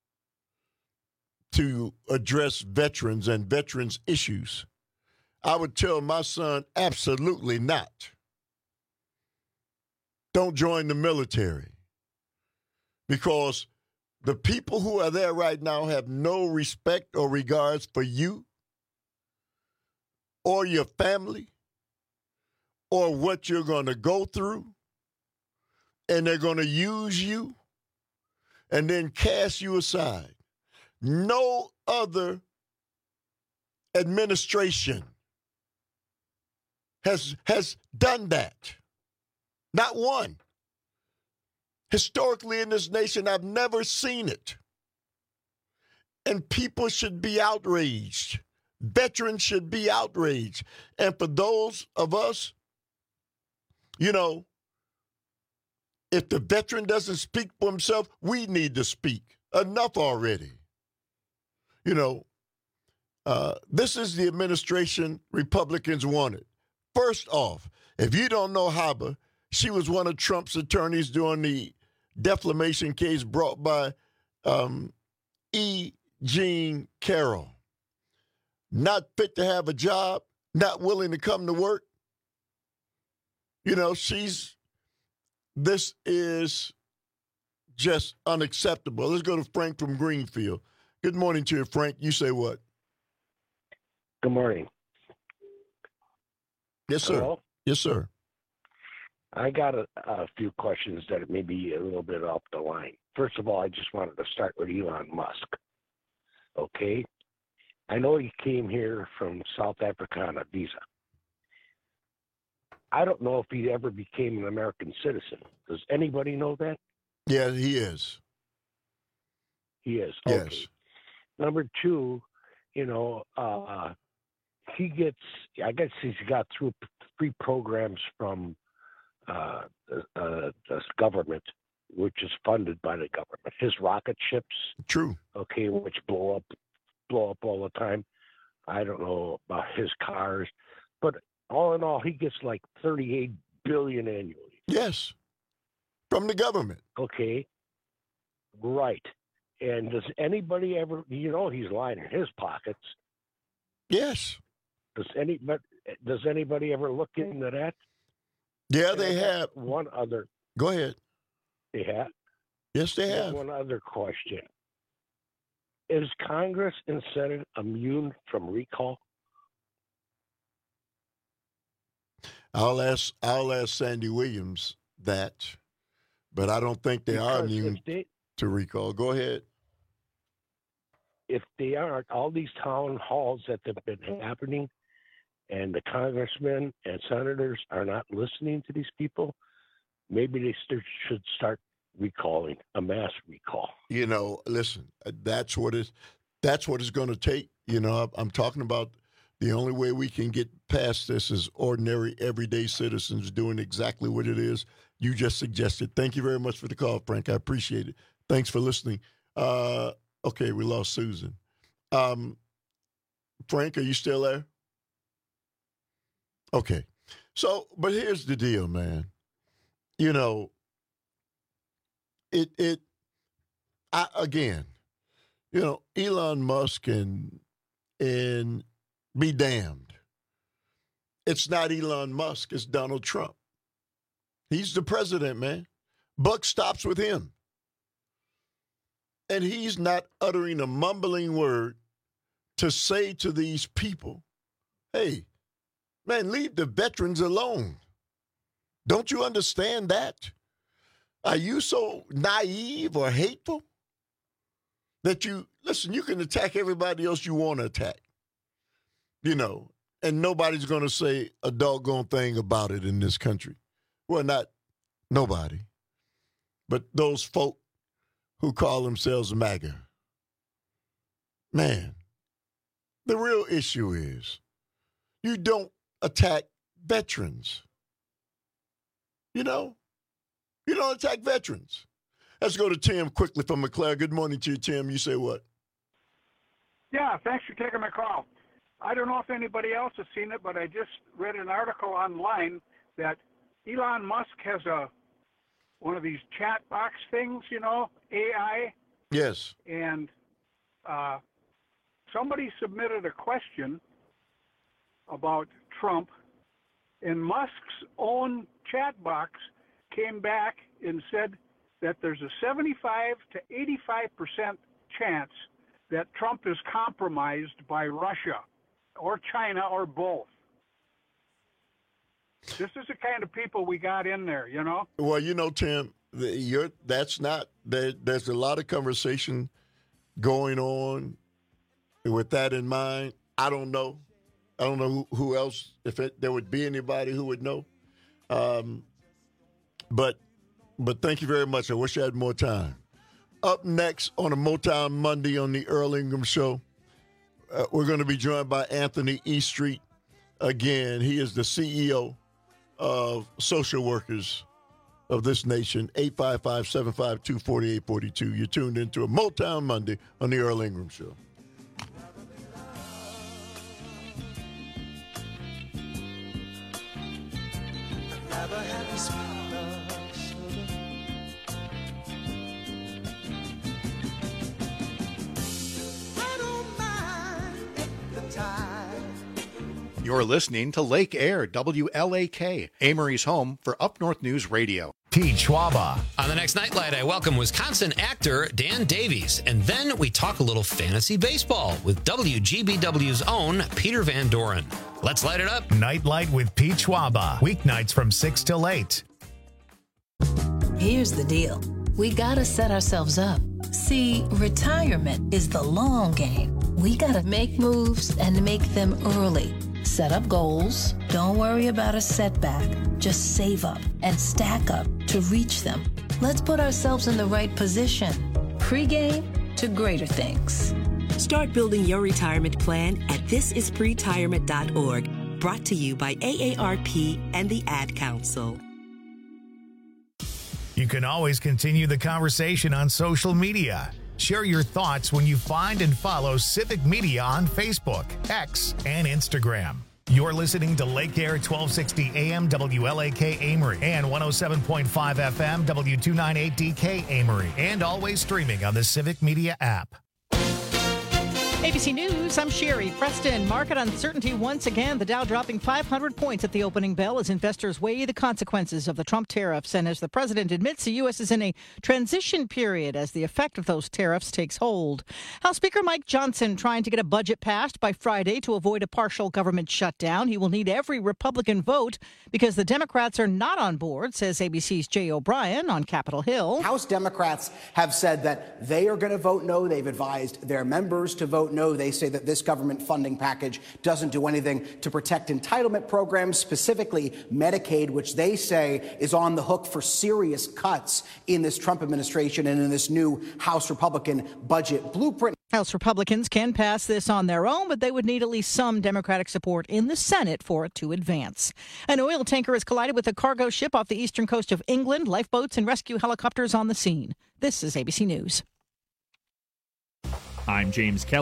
to address veterans and veterans' issues, I would tell my son, absolutely not. Don't join the military. Because the people who are there right now have no respect or regards for you or your family or what you're going to go through, and they're going to use you and then cast you aside. No other administration has, has done that. Not one. Historically in this nation, I've never seen it. And people should be outraged. Veterans should be outraged. And for those of us, you know, if the veteran doesn't speak for himself, we need to speak. Enough already. You know, uh, this is the administration Republicans wanted. First off, if you don't know Haba, she was one of Trump's attorneys during the defamation case brought by um, E. Jean Carroll. Not fit to have a job, not willing to come to work. You know, she's, this is just unacceptable. Let's go to Frank from Greenfield. Good morning to you, Frank. You say what? Good morning. Yes, sir. Hello? Yes, sir. I got a, a few questions that may be a little bit off the line. First of all, I just wanted to start with Elon Musk. Okay? I know he came here from South Africa on a visa. I don't know if he ever became an American citizen. Does anybody know that? Yeah, he is. He is. Yes. Okay. Number two, you know, uh, he gets, I guess he's got through three programs from uh, uh, the government, which is funded by the government. His rocket ships. True. Okay, which blow up, blow up all the time. I don't know about his cars, but all in all, he gets like thirty-eight billion dollars annually. Yes. From the government. Okay. Right. And does anybody ever, you know, he's lying in his pockets. Yes. Does any, but does anybody ever look into that? Yeah, And they I got have. One other. Go ahead. They have. Yes, they I got have. One other question. Is Congress and Senate immune from recall? I'll ask. I'll ask Sandy Williams that, but I don't think they are Because immune if they, to recall. Go ahead. if they aren't, all these town halls that have been happening, and the congressmen and senators are not listening to these people, maybe they st- should start recalling, a mass recall. You know, listen, that's what it's, that's what it's going to take. You know, I'm talking about the only way we can get past this is ordinary, everyday citizens doing exactly what it is you just suggested. Thank you very much for the call, Frank. I appreciate it. Thanks for listening. Uh, okay, we lost Susan. Um, Frank, are you still there? Okay. So, but here's the deal, man. You know, it, it, I, again, you know, Elon Musk and, and be damned. It's not Elon Musk, it's Donald Trump. He's the president, man. Buck stops with him. And he's not uttering a mumbling word to say to these people, hey, man, leave the veterans alone. Don't you understand that? Are you so naive or hateful that you, listen, you can attack everybody else you want to attack, you know, and nobody's going to say a doggone thing about it in this country. Well, not nobody, but those folk who call themselves MAGA. Man, the real issue is you don't attack veterans. You know, you don't attack veterans. Let's go to Tim quickly from McClare. Good morning to you, Tim. You say what? Yeah, thanks for taking my call. I don't know if anybody else has seen it, but I just read an article online that Elon Musk has a one of these chat box things, you know, A I. Yes. And uh, somebody submitted a question about Trump, and Musk's own chat box came back and said that there's a seventy-five to eighty-five percent chance that Trump is compromised by Russia or China or both. This is the kind of people we got in there, you know? Well, you know, Tim, the, you're, that's not, there, there's a lot of conversation going on with that in mind. I don't know. I don't know who, who else, if it, there would be anybody who would know. Um, but, but thank you very much. I wish I had more time. Up next on a Motown Monday on the Earl Ingram Show, uh, we're going to be joined by Anthony Eastreet. Again, he is the C E O of social workers of this nation. Eight five five, seven five two, four eight four two. You're tuned into a Motown Monday on the Earl Ingram Show. Never had to speak of sugar. I don't mind if the tide. You're listening to Lake Air, W L A K, Amory's home for Up North News Radio. Pete Schwaba. On the next Nightlight, I welcome Wisconsin actor Dan Davies. And then we talk a little fantasy baseball with W G B W's own Peter Van Doren. Let's light it up. Nightlight with Pete Schwaba. Weeknights from six till eight. Here's the deal. We gotta set ourselves up. See, retirement is the long game. We gotta make moves and make them early. Set up goals. Don't worry about a setback. Just save up and stack up to reach them. Let's put ourselves in the right position. Pre-game to greater things. Start building your retirement plan at this is pretirement dot org. Brought to you by A A R P and the Ad Council. You can always continue the conversation on social media. Share your thoughts when you find and follow Civic Media on Facebook, X, and Instagram. You're listening to Lake Air twelve sixty A M W L A K Amory and one oh seven point five F M W two ninety-eight D K Amory, and always streaming on the Civic Media app. A B C News, I'm Sherry Preston. Market uncertainty once again. The Dow dropping five hundred points at the opening bell as investors weigh the consequences of the Trump tariffs. And as the president admits, the U S is in a transition period as the effect of those tariffs takes hold. House Speaker Mike Johnson trying to get a budget passed by Friday to avoid a partial government shutdown. He will need every Republican vote because the Democrats are not on board, says A B C's Jay O'Brien on Capitol Hill. House Democrats have said that they are going to vote no. They've advised their members to vote no. They say that this government funding package doesn't do anything to protect entitlement programs, specifically Medicaid, which they say is on the hook for serious cuts in this Trump administration and in this new House Republican budget blueprint. House Republicans can pass this on their own, but they would need at least some Democratic support in the Senate for it to advance. An oil tanker has collided with a cargo ship off the eastern coast of England. Lifeboats and rescue helicopters on the scene. This is A B C News. I'm James Kelly.